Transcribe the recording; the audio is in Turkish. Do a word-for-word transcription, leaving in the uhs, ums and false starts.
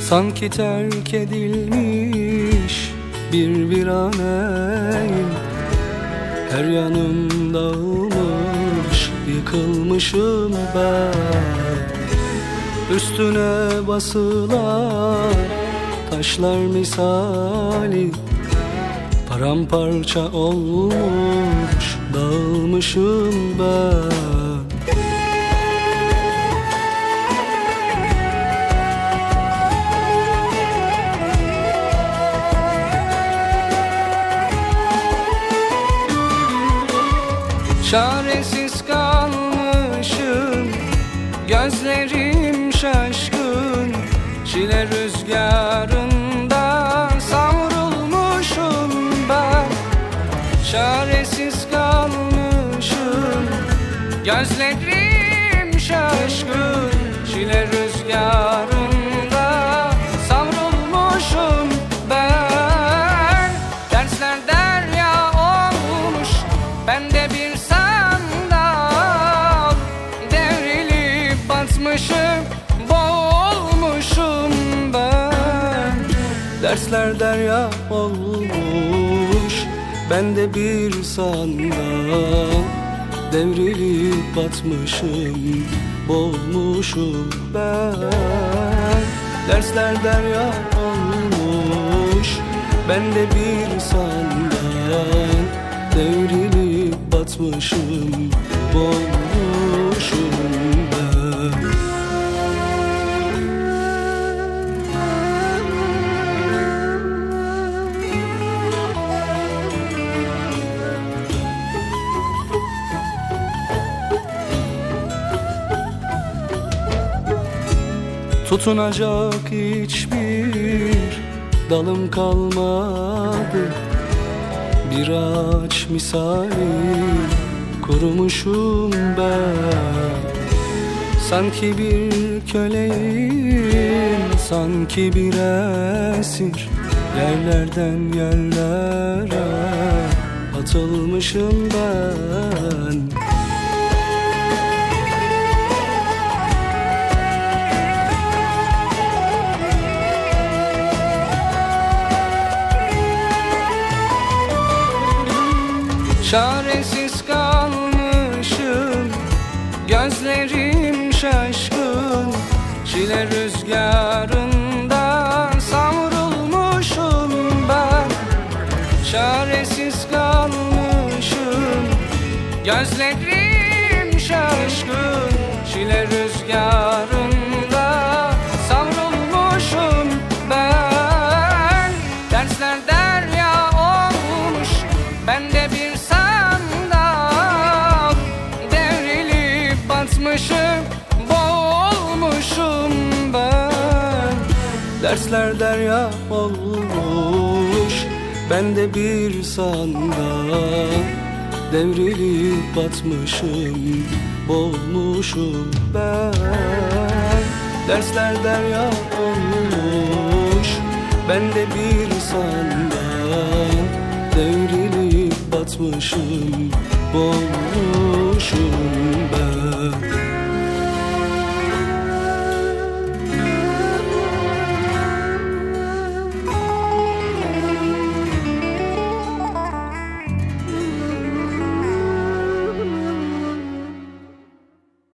Sanki terk edilmiş bir viraneyim. Her yanım dağılmış, yıkılmışım ben. Üstüne basılan taşlar misali, paramparça olmuş, dağılmışım ben. Çaresiz kalmışım, gözlerim şaşkın. Çile rüzgarında savrulmuşum ben. Çaresiz kalmışım, gözlerim şaşkın. Çile rüzgarında savrulmuşum ben. Dersler derya olmuş, ben de bir sandal. Devrilip batmışım, boğulmuşum ben. Dersler derya olmuş, ben de bir sandal. Devrilip batmışım, boğulmuşum ben. Dersler derya olmuş, ben de bir sandal. Devrilip batmışım, boğulmuşum ben. Tutunacak hiçbir dalım kalmadı. Bir ağaç misali kurumuşum ben. Sanki bir köleyim, sanki bir esir. Yerlerden yerlere atılmışım ben. Çaresiz kalmışım, gözlerim şaşkın. Çile rüzgarında savrulmuşum ben. Çaresiz kalmışım, gözlerim şaşkın. Çile rüzgarında savrulmuşum ben. Dersler derya olmuş, ben de bir sandal. Devrilip batmışım, boğulmuşum ben. Dersler derya olmuş, ben de bir sandal. Devrilip batmışım, boğulmuşum ben. Dersler derya olmuş, ben de bir sandal. Devrilip batmışım, boğulmuşum ben.